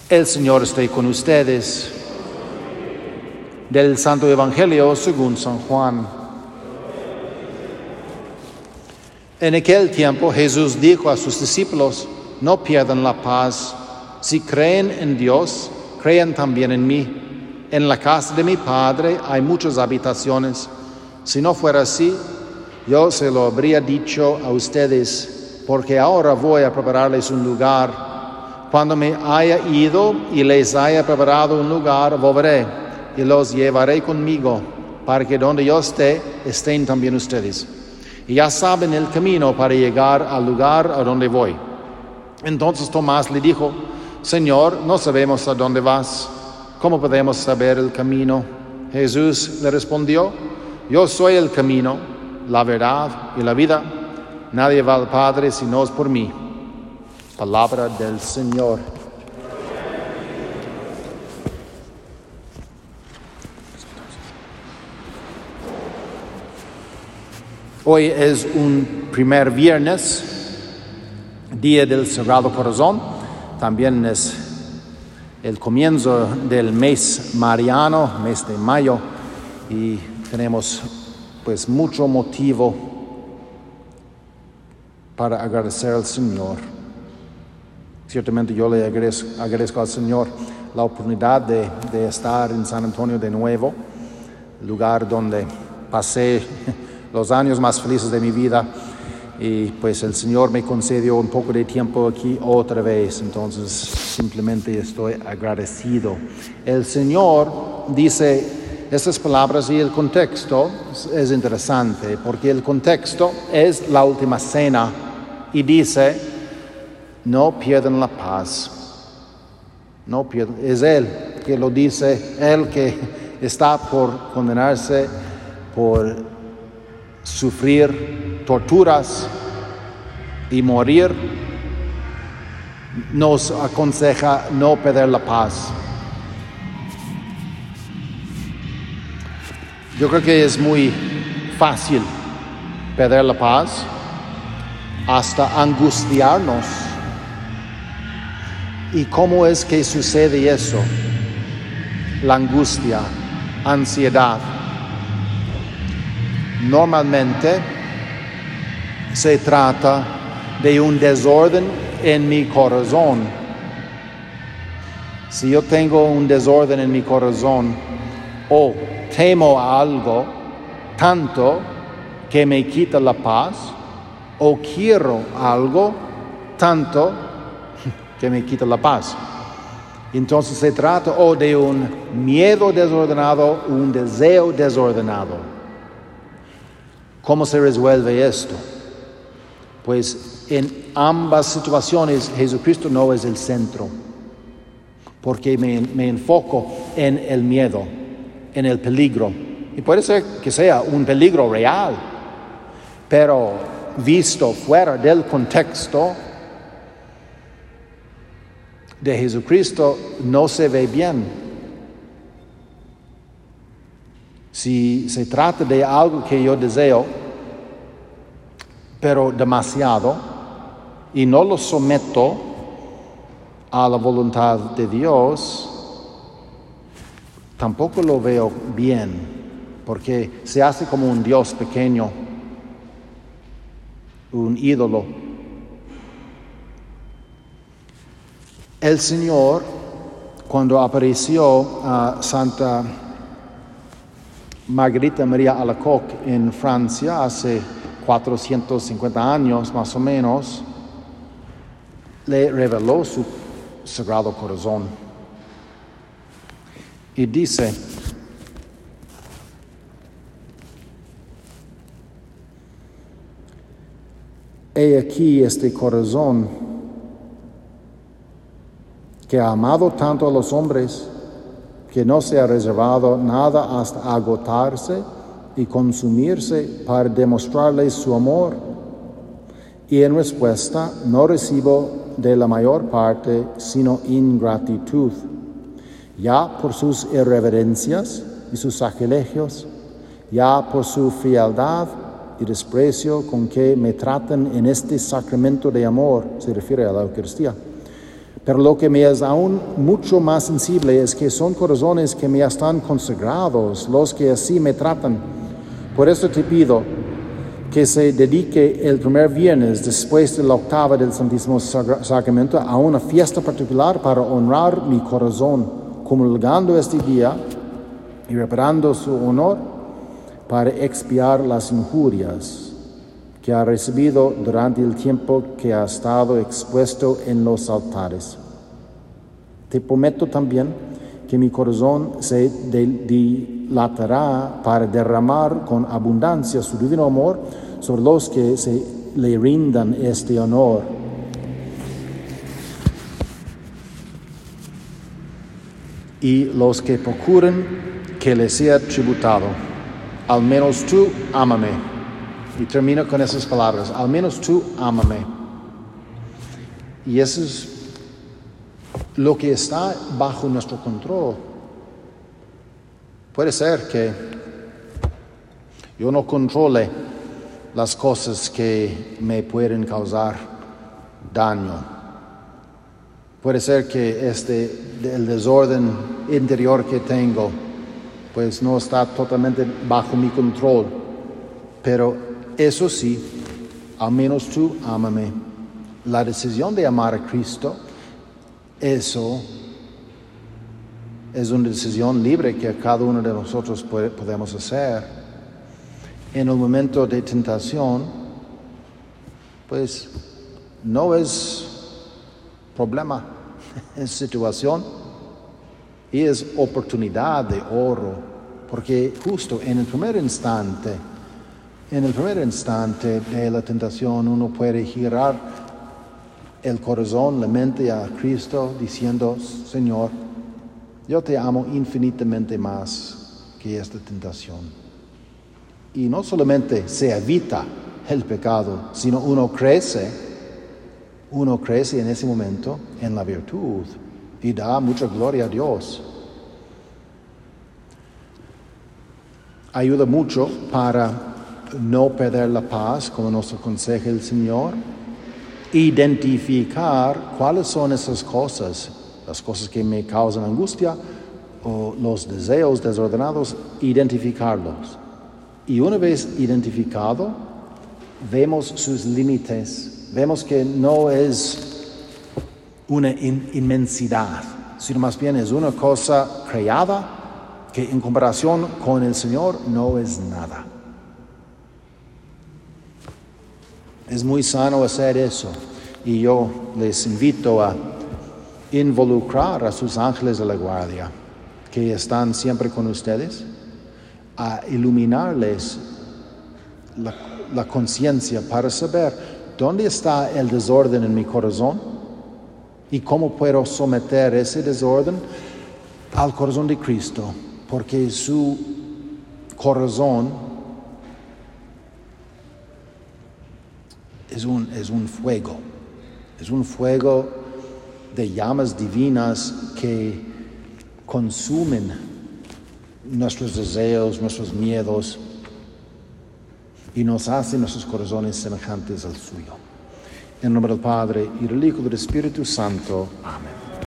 El Señor esté con ustedes. Del Santo Evangelio según San Juan. En aquel tiempo Jesús dijo a sus discípulos: no pierdan la paz. Si creen en Dios, crean también en mí. En la casa de mi Padre hay muchas habitaciones. Si no fuera así, yo se lo habría dicho a ustedes, porque ahora voy a prepararles un lugar. Cuando me haya ido y les haya preparado un lugar, volveré y los llevaré conmigo, para que donde yo esté, estén también ustedes. Y ya saben el camino para llegar al lugar a donde voy. Entonces Tomás le dijo: Señor, no sabemos a dónde vas. ¿Cómo podemos saber el camino? Jesús le respondió: yo soy el camino, la verdad y la vida. Nadie va al Padre si no es por mí. Palabra del Señor. Hoy es un primer viernes, día del Sagrado Corazón. También es el comienzo del mes mariano, mes de mayo, y tenemos pues mucho motivo para agradecer al Señor. Ciertamente yo le agradezco al Señor la oportunidad de estar en San Antonio de nuevo, lugar donde pasé los años más felices de mi vida, y pues el Señor me concedió un poco de tiempo aquí otra vez. Entonces simplemente estoy agradecido. El Señor dice estas palabras y el contexto es interesante, porque el contexto es la última cena y dice: no pierdan la paz. No pierdan. Es Él que lo dice, Él que está por condenarse, por sufrir torturas y morir. Nos aconseja no perder la paz. Yo creo que es muy fácil perder la paz, hasta angustiarnos. ¿Y cómo es que sucede eso? La angustia, ansiedad. Normalmente se trata de un desorden en mi corazón. Si yo tengo un desorden en mi corazón, o temo a algo tanto que me quita la paz, o quiero algo tanto que me quita la paz. Entonces se trata o de un miedo desordenado, un deseo desordenado. ¿Cómo se resuelve esto? Pues en ambas situaciones Jesucristo no es el centro, porque me enfoco en el miedo, en el peligro. Y puede ser que sea un peligro real, pero visto fuera del contexto de Jesucristo no se ve bien. Si se trata de algo que yo deseo, pero demasiado, y no lo someto a la voluntad de Dios, tampoco lo veo bien, porque se hace como un Dios pequeño, un ídolo. El Señor, cuando apareció a Santa Margarita María Alacoque en Francia hace 450 años más o menos, le reveló su Sagrado Corazón. Y dice: he aquí este corazón que ha amado tanto a los hombres, que no se ha reservado nada hasta agotarse y consumirse para demostrarles su amor. Y en respuesta no recibo de la mayor parte sino ingratitud, ya por sus irreverencias y sus sacrilegios, ya por su frialdad y desprecio con que me tratan en este sacramento de amor, se refiere a la Eucaristía. Pero lo que me es aún mucho más sensible es que son corazones que me están consagrados, los que así me tratan. Por eso te pido que se dedique el primer viernes después de la octava del Santísimo Sacramento a una fiesta particular para honrar mi corazón, comulgando este día y reparando su honor para expiar las injurias que ha recibido durante el tiempo que ha estado expuesto en los altares. Te prometo también que mi corazón se dilatará para derramar con abundancia su divino amor sobre los que se le rindan este honor. Y los que procuren que le sea tributado. Al menos tú ámame. Y termino con esas palabras. Al menos tú ámame. Y eso es lo que está bajo nuestro control. Puede ser que yo no controle las cosas que me pueden causar daño. Puede ser que el desorden interior que tengo, pues no está totalmente bajo mi control. Pero eso sí, al menos tú ámame. La decisión de amar a Cristo, eso es una decisión libre que cada uno de nosotros podemos hacer. En el momento de tentación, pues no es problema, es situación y es oportunidad de oro, porque justo en el primer instante de la tentación uno puede girar el corazón, la mente a Cristo diciendo: Señor, yo te amo infinitamente más que esta tentación. Y no solamente se evita el pecado, sino uno crece en ese momento en la virtud y da mucha gloria a Dios. Ayuda mucho para no perder la paz, como nos aconseja el Señor. Identificar cuáles son esas cosas, las cosas que me causan angustia o los deseos desordenados, identificarlos. Y una vez identificado, vemos sus límites, vemos que no es una inmensidad, sino más bien es una cosa creada que en comparación con el Señor no es nada. Es muy sano hacer eso, y yo les invito a involucrar a sus ángeles de la guardia, que están siempre con ustedes, a iluminarles la conciencia para saber dónde está el desorden en mi corazón y cómo puedo someter ese desorden al corazón de Cristo, porque su corazón es un fuego de llamas divinas que consumen nuestros deseos, nuestros miedos y nos hacen nuestros corazones semejantes al suyo. En nombre del Padre y del Hijo y del Espíritu Santo. Amén.